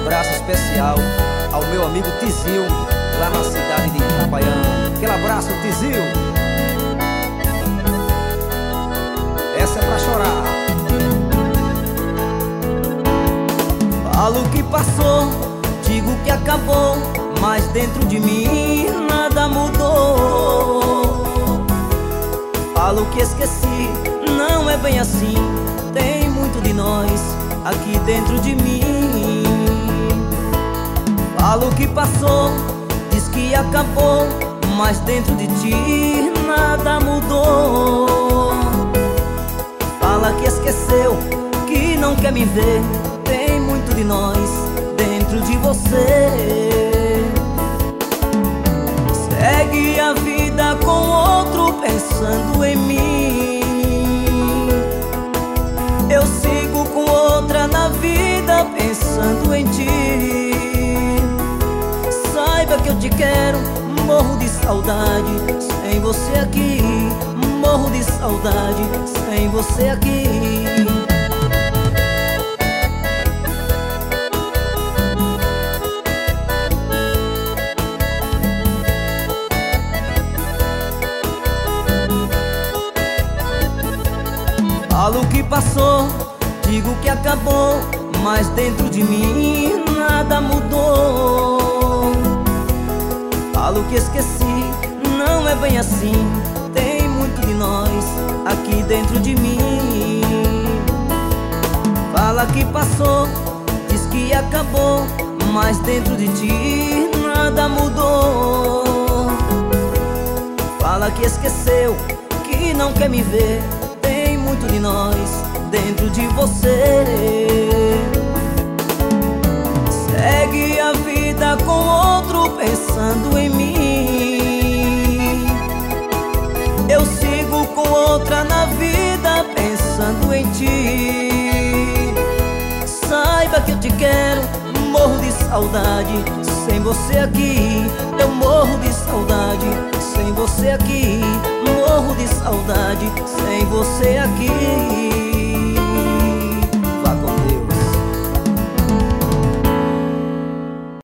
abraço especial ao meu amigo Tizil, lá na cidade de Itabaiana. Aquele abraço, Tizil. Essa é pra chorar. Falo que passou, digo que acabou, mas dentro de mim nada mudou. Falo que esqueci, não é bem assim, tem muito de nós aqui dentro de mim. Falo que passou, diz que acabou, mas dentro de ti nada mudou. Fala que esqueceu, que não quer me ver, tem muito de nós dentro de você. Segue a vida com outro pensando em mim. Eu sigo com outra na vida pensando em ti. Saiba que eu te quero, morro de saudade sem você aqui. Morro de saudade sem você aqui. Falo que passou, digo que acabou, mas dentro de mim nada mudou. Falo que esqueci, não é bem assim, tem muito de nós aqui dentro de mim. Fala que passou, diz que acabou, mas dentro de ti nada mudou. Fala que esqueceu, que não quer me ver, tem muito de nós dentro de você. Segue a vida com outro pensando em mim. Eu sigo com outra na vida pensando em ti. Saiba que eu te quero, morro de saudade sem você aqui. Eu morro de saudade sem você aqui. Morro de saudade sem